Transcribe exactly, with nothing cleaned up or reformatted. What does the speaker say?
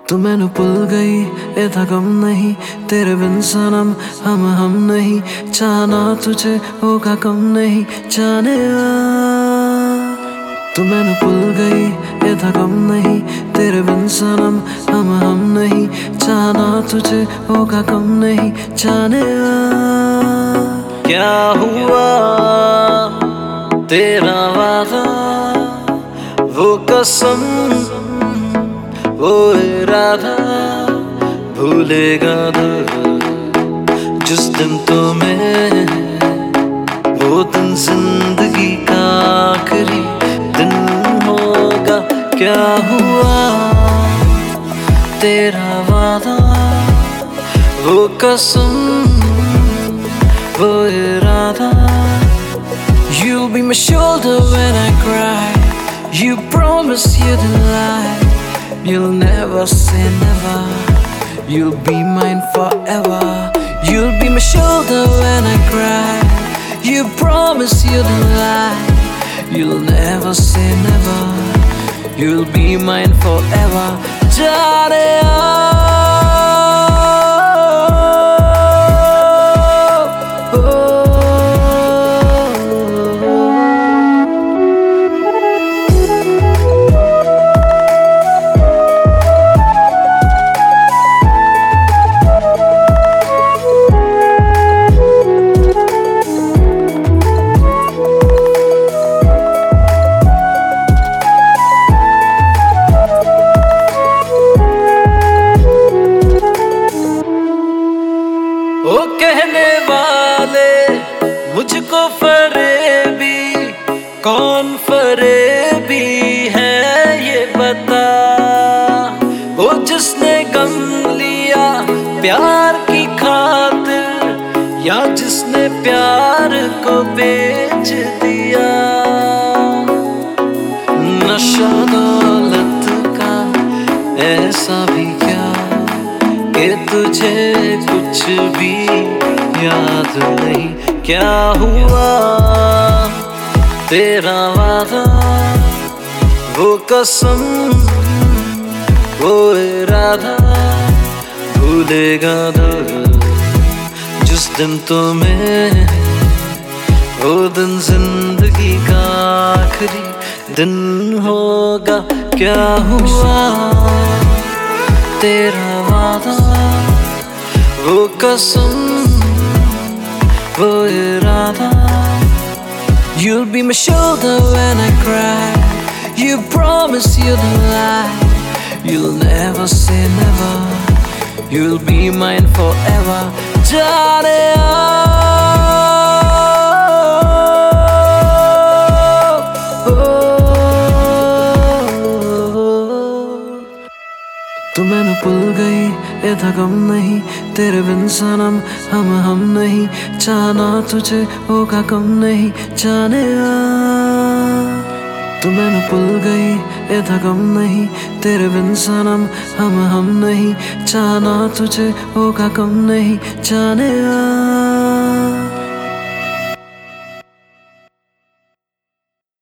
तू मैनू भुल गई एदा गम नहीं, तेरे बिन सनम हम हम नहीं। चाहना तुझे होगा कम नहीं जाने। तू मैनू भुल गई एदा गम नहीं, तेरे बिन सनम हम हम नहीं। चाहना तुझे होगा कम नहीं जाने। क्या हुआ तेरा वादा, वो कसम वो इरादा, भूलेगा दिल जिस दिन तुम्हें, वो दिन जिंदगी का आखिरी दिन होगा। क्या हुआ तेरा वादा, वो कसम वो इरादा। You'll be my shoulder when I cry, you promise you'd lie. You'll never say never, you'll be mine forever. You'll be my shoulder when I cry, you promise you'd lie. You'll never say never, you'll be mine forever. Jane ओ कहने वाले मुझको फरेबी, कौन फरेबी है ये बता। ओ जिसने गम लिया प्यार की खातिर, या जिसने प्यार को बेच दिया। नशा दौलत का ऐसा भी क्या कि तुझे कुछ भी याद नहीं। क्या हुआ तेरा वादा, वो कसम वो इरादा, भूलेगा दिल जिस दिन तुम्हें, वो दिन जिंदगी का आखिरी दिन होगा। क्या हुआ तेरा वादा, वो कसम वो इरादा। You'll be my shoulder when I cry, you promise you'd lie. You'll never say never, you'll be mine forever. Jane तू मैनू भुल गई एदा गम नहीं, तेरे बिन सनम हम हम नहीं। चाहना तुझे होगा कम नहीं जाने। तू मैनू भुल गई एदा गम नहीं, तेरे बिन सनम हम हम नहीं। चाहना तुझे होगा कम नहीं जाने।